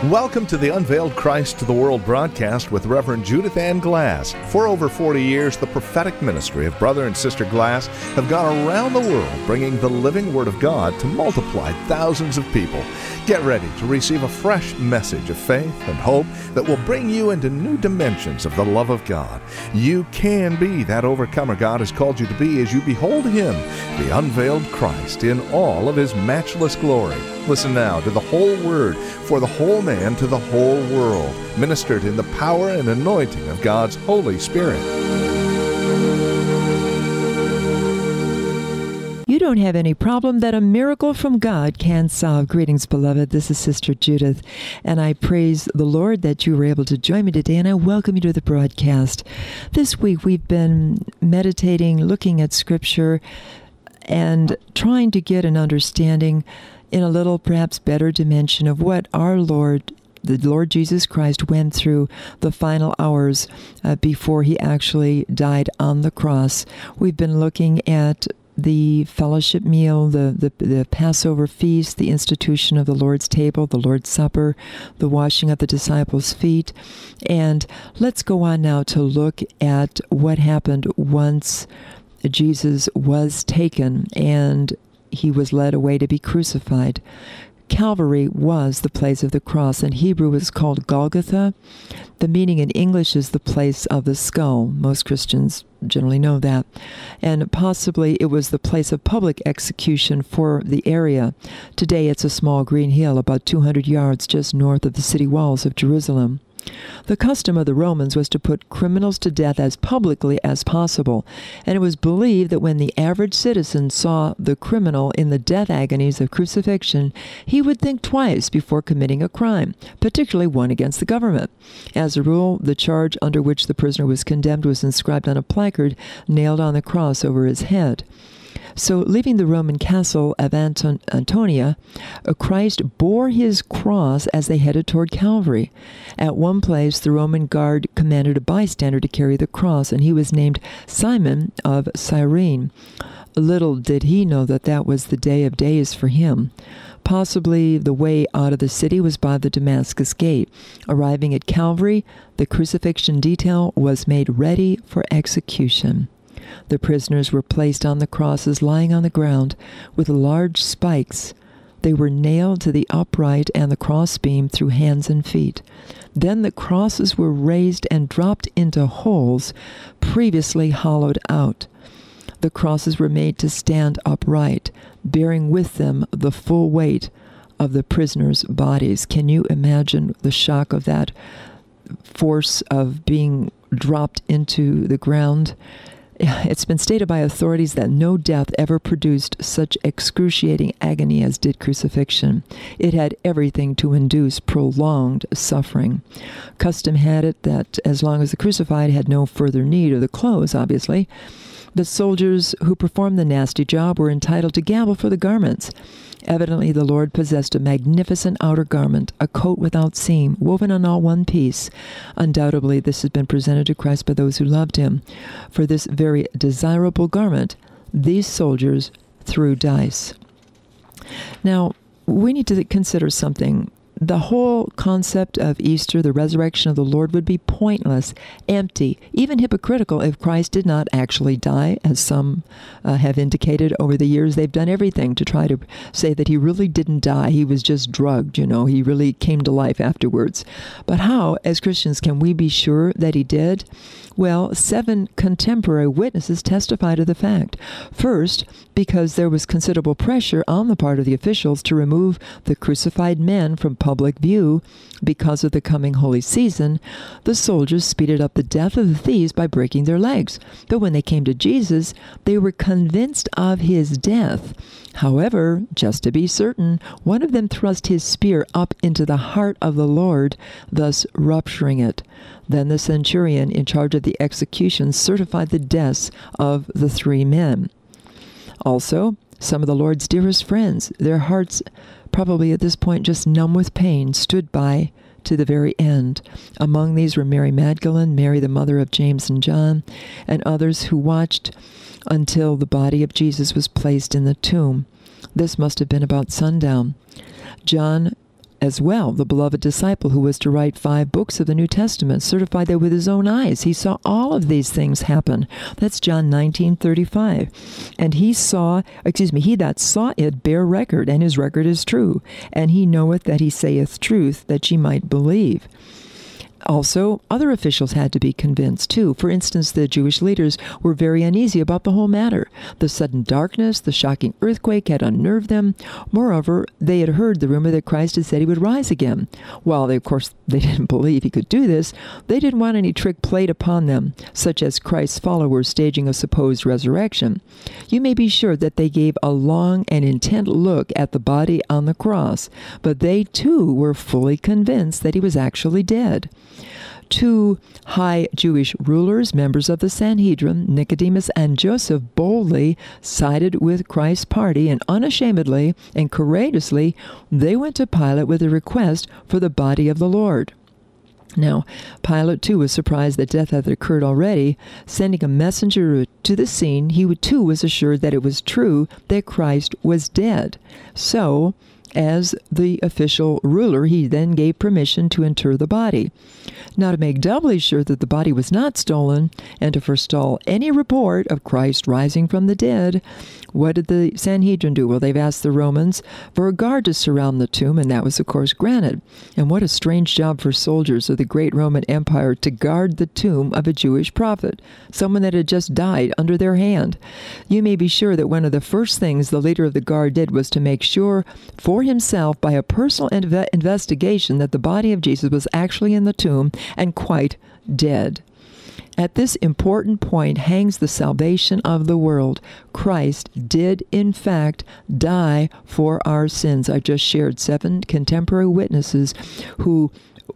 Welcome to the Unveiled Christ to the World broadcast with Reverend Judith Ann Glass. For over 40 years, the prophetic ministry of Brother and Sister Glass have gone around the world bringing the living Word of God to multiply thousands of people. Get ready to receive a fresh message of faith and hope that will bring you into new dimensions of the love of God. You can be that overcomer God has called you to be as you behold Him, the unveiled Christ, in all of His matchless glory. Listen now to the whole Word for the whole man to the whole world, ministered in the power and anointing of God's Holy Spirit. You don't have any problem that a miracle from God can solve. Greetings, beloved. This is Sister Judith, and I praise the Lord that you were able to join me today, and I welcome you to the broadcast. This week we've been meditating, looking at Scripture, and trying to get an understanding in a little perhaps better dimension of what our Lord, the Lord Jesus Christ, went through the final hours before He actually died on the cross. We've been looking at the fellowship meal, the Passover feast, the institution of the Lord's table, the Lord's Supper, the washing of the disciples' feet. And let's go on now to look at what happened once Jesus was taken and He was led away to be crucified. Calvary was the place of the cross. In Hebrew, it's called Golgotha. The meaning in English is the place of the skull. Most Christians generally know that. And possibly it was the place of public execution for the area. Today, it's a small green hill about 200 yards just north of the city walls of Jerusalem. The custom of the Romans was to put criminals to death as publicly as possible, and it was believed that when the average citizen saw the criminal in the death agonies of crucifixion, he would think twice before committing a crime, particularly one against the government. As a rule, the charge under which the prisoner was condemned was inscribed on a placard nailed on the cross over his head. So, leaving the Roman castle of Antonia, Christ bore His cross as they headed toward Calvary. At one place, the Roman guard commanded a bystander to carry the cross, and he was named Simon of Cyrene. Little did he know that that was the day of days for him. Possibly the way out of the city was by the Damascus Gate. Arriving at Calvary, the crucifixion detail was made ready for execution. The prisoners were placed on the crosses lying on the ground with large spikes. They were nailed to the upright and the crossbeam through hands and feet. Then the crosses were raised and dropped into holes previously hollowed out. The crosses were made to stand upright, bearing with them the full weight of the prisoners' bodies. Can you imagine the shock of that force of being dropped into the ground? It's been stated by authorities that no death ever produced such excruciating agony as did crucifixion. It had everything to induce prolonged suffering. Custom had it that as long as the crucified had no further need of the clothes, obviously, the soldiers who performed the nasty job were entitled to gamble for the garments. Evidently, the Lord possessed a magnificent outer garment, a coat without seam, woven in all one piece. Undoubtedly, this has been presented to Christ by those who loved Him. For this very desirable garment, these soldiers threw dice. Now, we need to consider something. The whole concept of Easter, the resurrection of the Lord, would be pointless, empty, even hypocritical if Christ did not actually die, as some have indicated over the years. They've done everything to try to say that He really didn't die. He was just drugged, He really came to life afterwards. But how, as Christians, can we be sure that He did? Well, 7 contemporary witnesses testify to the fact. First, because there was considerable pressure on the part of the officials to remove the crucified men from public view because of the coming holy season, the soldiers speeded up the death of the thieves by breaking their legs. But when they came to Jesus, they were convinced of His death. However, just to be certain, one of them thrust his spear up into the heart of the Lord, thus rupturing it. Then the centurion in charge of the execution certified the deaths of the 3 men. Also, some of the Lord's dearest friends, their hearts probably at this point just numb with pain, stood by to the very end. Among these were Mary Magdalene, Mary the mother of James and John, and others who watched until the body of Jesus was placed in the tomb. This must have been about sundown. John as well, the beloved disciple who was to write 5 books of the New Testament, certified that with his own eyes he saw all of these things happen. That's John 19:35. And he that saw it bear record, and his record is true. And he knoweth that he saith truth, that ye might believe. Also, other officials had to be convinced, too. For instance, the Jewish leaders were very uneasy about the whole matter. The sudden darkness, the shocking earthquake had unnerved them. Moreover, they had heard the rumor that Christ had said he would rise again. While, they didn't believe he could do this, they didn't want any trick played upon them, such as Christ's followers staging a supposed resurrection. You may be sure that they gave a long and intent look at the body on the cross, but they, too, were fully convinced that he was actually dead. 2 high Jewish rulers, members of the Sanhedrin, Nicodemus and Joseph, boldly sided with Christ's party, and unashamedly and courageously they went to Pilate with a request for the body of the Lord. Now, Pilate, too, was surprised that death had occurred already. Sending a messenger to the scene, he, too, was assured that it was true that Christ was dead. So, as the official ruler, he then gave permission to inter the body. Now, to make doubly sure that the body was not stolen, and to forestall any report of Christ rising from the dead, what did the Sanhedrin do? Well, they've asked the Romans for a guard to surround the tomb, and that was, of course, granted. And what a strange job for soldiers of the great Roman Empire to guard the tomb of a Jewish prophet, someone that had just died under their hand. You may be sure that one of the first things the leader of the guard did was to make sure for himself by a personal investigation that the body of Jesus was actually in the tomb and quite dead. At this important point hangs the salvation of the world. Christ did, in fact, die for our sins. I just shared 7 contemporary witnesses who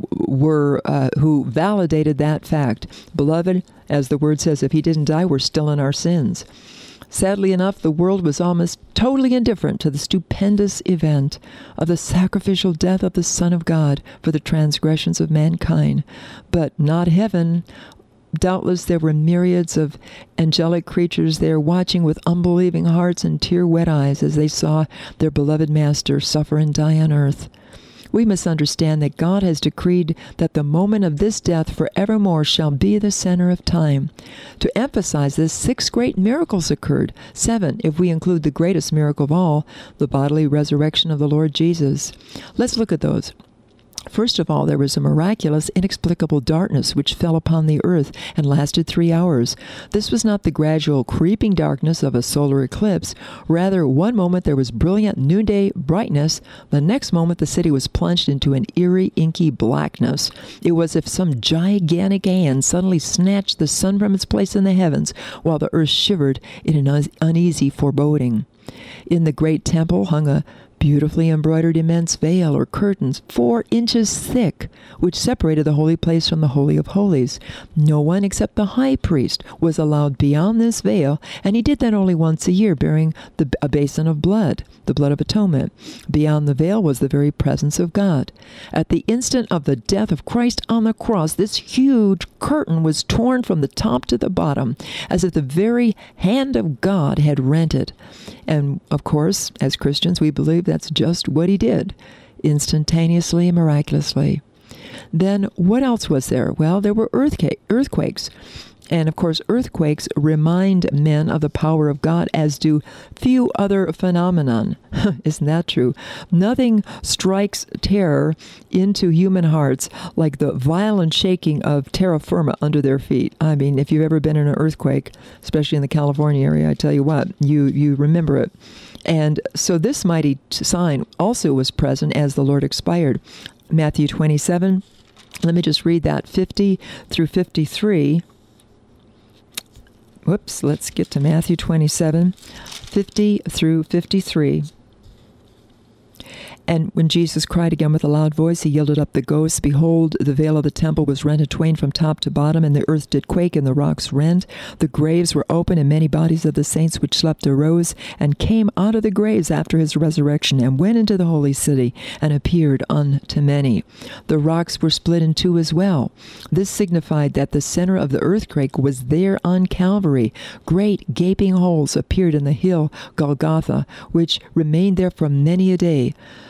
validated that fact. Beloved, as the word says, if he didn't die, we're still in our sins. Sadly enough, the world was almost totally indifferent to the stupendous event of the sacrificial death of the Son of God for the transgressions of mankind. But not heaven. Doubtless there were myriads of angelic creatures there watching with unbelieving hearts and tear-wet eyes as they saw their beloved Master suffer and die on earth. We must understand that God has decreed that the moment of this death forevermore shall be the center of time. To emphasize this, 6 great miracles occurred. 7, if we include the greatest miracle of all, the bodily resurrection of the Lord Jesus. Let's look at those. First of all, there was a miraculous, inexplicable darkness which fell upon the earth and lasted 3 hours. This was not the gradual creeping darkness of a solar eclipse. Rather, one moment there was brilliant noonday brightness. The next moment the city was plunged into an eerie, inky blackness. It was as if some gigantic hand suddenly snatched the sun from its place in the heavens, while the earth shivered in an uneasy foreboding. In the great temple hung a beautifully embroidered immense veil or curtains 4 inches thick, which separated the holy place from the Holy of Holies. No one except the high priest was allowed beyond this veil, and he did that only once a year, bearing a basin of blood, the blood of atonement. Beyond the veil was the very presence of God. At the instant of the death of Christ on the cross, this huge curtain was torn from the top to the bottom, as if the very hand of God had rent it. And, of course, as Christians, we believe that's just what he did, instantaneously and miraculously. Then, what else was there? Well, there were earthquakes. And, of course, earthquakes remind men of the power of God, as do few other phenomenon. Isn't that true? Nothing strikes terror into human hearts like the violent shaking of terra firma under their feet. I mean, if you've ever been in an earthquake, especially in the California area, I tell you what, you remember it. And so this mighty sign also was present as the Lord expired. Matthew 27, let me just read that, 50 through 53. Let's get to Matthew 27, 50 through 53. And when Jesus cried again with a loud voice, he yielded up the ghost. Behold, the veil of the temple was rent in twain from top to bottom, and the earth did quake, and the rocks rent. The graves were open, and many bodies of the saints which slept arose, and came out of the graves after his resurrection, and went into the holy city, and appeared unto many. The rocks were split in 2 as well. This signified that the center of the earthquake was there on Calvary. Great gaping holes appeared in the hill Golgotha, which remained there for many a day.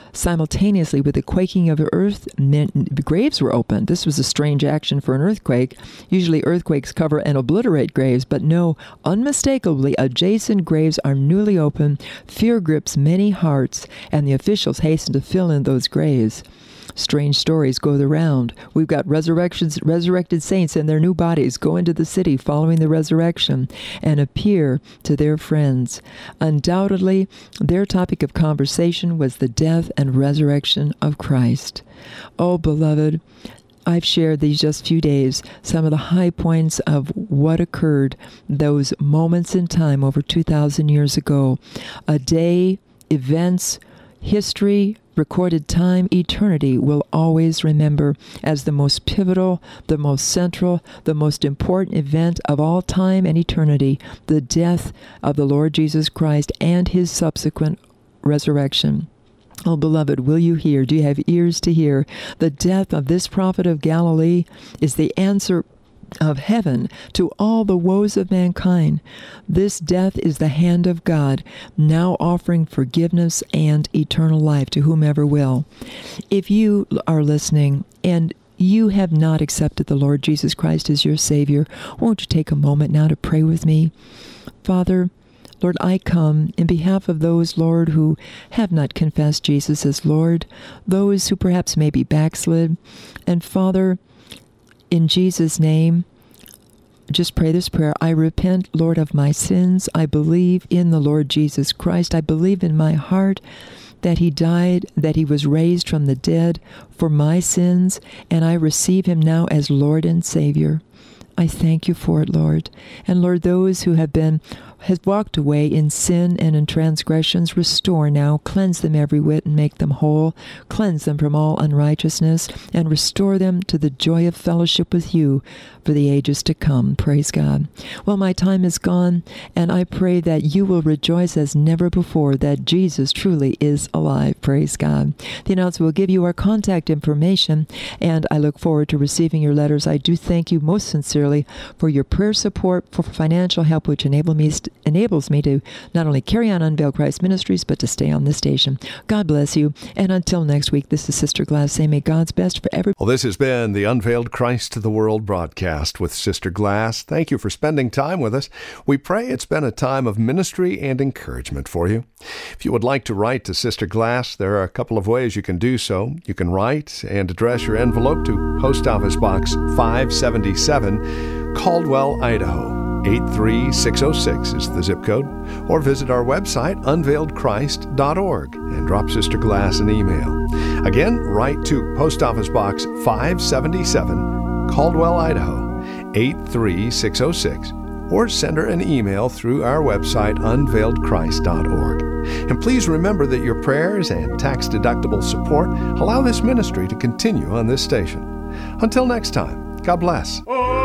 Simultaneously with the quaking of the earth, graves were opened. This was a strange action for an earthquake. Usually earthquakes cover and obliterate graves, but no, unmistakably adjacent graves are newly opened. Fear grips many hearts, and the officials hasten to fill in those graves. Strange stories go the round. We've got resurrected saints in their new bodies go into the city following the resurrection and appear to their friends. Undoubtedly, their topic of conversation was the death and resurrection of Christ. Oh, beloved, I've shared these just few days, some of the high points of what occurred, those moments in time over 2,000 years ago. A day, events, history, recorded time, eternity will always remember as the most pivotal, the most central, the most important event of all time and eternity, the death of the Lord Jesus Christ and his subsequent resurrection. Oh, beloved, will you hear? Do you have ears to hear? The death of this prophet of Galilee is the answer of heaven to all the woes of mankind. This death is the hand of God, now offering forgiveness and eternal life to whomever will. If you are listening and you have not accepted the Lord Jesus Christ as your Savior, won't you take a moment now to pray with me? Father, Lord, I come in behalf of those, Lord, who have not confessed Jesus as Lord, those who perhaps may be backslid. And Father, in Jesus' name, just pray this prayer. I repent, Lord, of my sins. I believe in the Lord Jesus Christ. I believe in my heart that he died, that he was raised from the dead for my sins, and I receive him now as Lord and Savior. I thank you for it, Lord. And Lord, those who have walked away in sin and in transgressions, restore now, cleanse them every whit and make them whole, cleanse them from all unrighteousness, and restore them to the joy of fellowship with you for the ages to come. Praise God. Well, my time is gone, and I pray that you will rejoice as never before that Jesus truly is alive. Praise God. The announcer will give you our contact information, and I look forward to receiving your letters. I do thank you most sincerely for your prayer support, for financial help, which enables me to not only carry on Unveiled Christ Ministries, but to stay on this station. God bless you. And until next week, this is Sister Glass saying, may God's best for every... Well, this has been the Unveiled Christ to the World broadcast with Sister Glass. Thank you for spending time with us. We pray it's been a time of ministry and encouragement for you. If you would like to write to Sister Glass, there are a couple of ways you can do so. You can write and address your envelope to Post Office Box 577, Caldwell, Idaho. 83606 is the zip code, or visit our website, unveiledchrist.org, and drop Sister Glass an email. Again, write to Post Office Box 577, Caldwell, Idaho, 83606, or send her an email through our website, unveiledchrist.org. And please remember that your prayers and tax-deductible support allow this ministry to continue on this station. Until next time, God bless.